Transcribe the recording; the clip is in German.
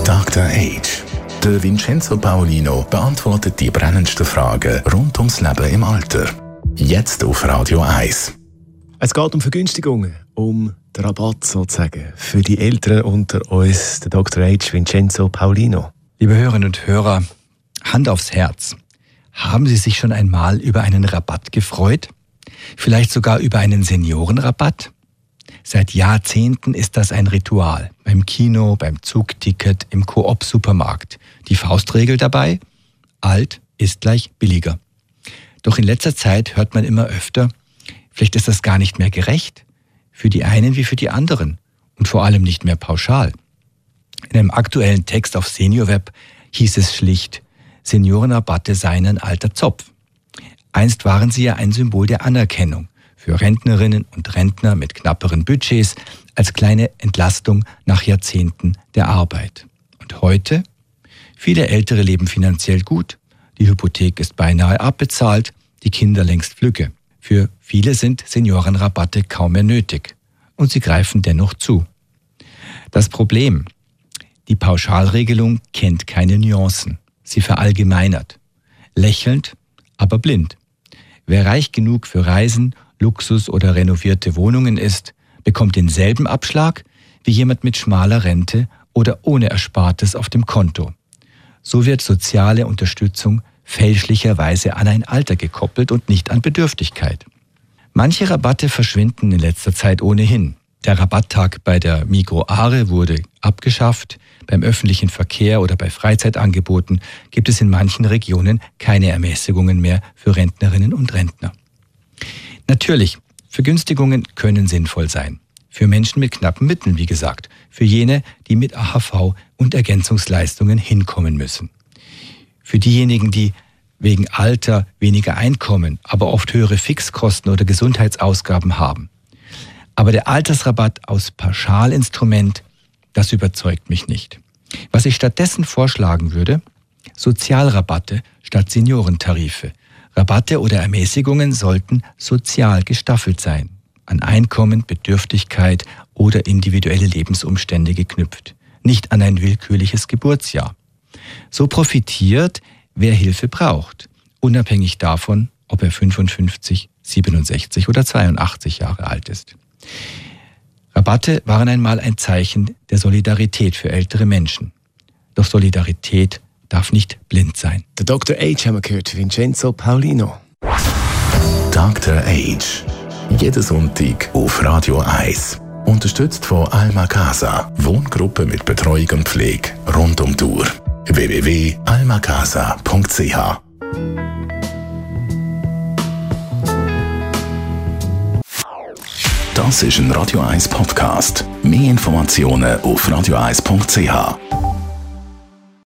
Dr. Age. Der Vincenzo Paolino beantwortet die brennendsten Fragen rund ums Leben im Alter. Jetzt auf Radio 1. Es geht um Vergünstigungen, um den Rabatt sozusagen für die Älteren unter uns, der Dr. Age Vincenzo Paolino. Liebe Hörerinnen und Hörer, Hand aufs Herz. Haben Sie sich schon einmal über einen Rabatt gefreut? Vielleicht sogar über einen Seniorenrabatt? Seit Jahrzehnten ist das ein Ritual. Beim Kino, beim Zugticket, im Coop-Supermarkt. Die Faustregel dabei: alt ist gleich billiger. Doch in letzter Zeit hört man immer öfter, vielleicht ist das gar nicht mehr gerecht. Für die einen wie für die anderen. Und vor allem nicht mehr pauschal. In einem aktuellen Text auf SeniorWeb hieß es schlicht, Seniorenrabatte seien ein alter Zopf. Einst waren sie ja ein Symbol der Anerkennung für Rentnerinnen und Rentner mit knapperen Budgets als kleine Entlastung nach Jahrzehnten der Arbeit. Und heute? Viele Ältere leben finanziell gut, die Hypothek ist beinahe abbezahlt, die Kinder längst flügge. Für viele sind Seniorenrabatte kaum mehr nötig und sie greifen dennoch zu. Das Problem: die Pauschalregelung kennt keine Nuancen. Sie verallgemeinert. Lächelnd, aber blind. Wer reich genug für Reisen, Luxus oder renovierte Wohnungen ist, bekommt denselben Abschlag wie jemand mit schmaler Rente oder ohne Erspartes auf dem Konto. So wird soziale Unterstützung fälschlicherweise an ein Alter gekoppelt und nicht an Bedürftigkeit. Manche Rabatte verschwinden in letzter Zeit ohnehin. Der Rabatttag bei der Migros Aare wurde abgeschafft. Beim öffentlichen Verkehr oder bei Freizeitangeboten gibt es in manchen Regionen keine Ermäßigungen mehr für Rentnerinnen und Rentner. Natürlich, Vergünstigungen können sinnvoll sein. Für Menschen mit knappen Mitteln, wie gesagt. Für jene, die mit AHV und Ergänzungsleistungen hinkommen müssen. Für diejenigen, die wegen Alter weniger Einkommen, aber oft höhere Fixkosten oder Gesundheitsausgaben haben. Aber der Altersrabatt aus Pauschalinstrument, das überzeugt mich nicht. Was ich stattdessen vorschlagen würde: Sozialrabatte statt Seniorentarife. Rabatte oder Ermäßigungen sollten sozial gestaffelt sein, an Einkommen, Bedürftigkeit oder individuelle Lebensumstände geknüpft, nicht an ein willkürliches Geburtsjahr. So profitiert, wer Hilfe braucht, unabhängig davon, ob er 55, 67 oder 82 Jahre alt ist. Rabatte waren einmal ein Zeichen der Solidarität für ältere Menschen. Doch Solidarität darf nicht blind sein. Der Dr. Age haben wir gehört, Vincenzo Paolino. Dr. Age. Jeden Sonntag auf Radio 1. Unterstützt von Alma Casa. Wohngruppe mit Betreuung und Pflege rund um die Uhr. www.almacasa.ch. Das ist ein Radio 1 Podcast. Mehr Informationen auf radio1.ch.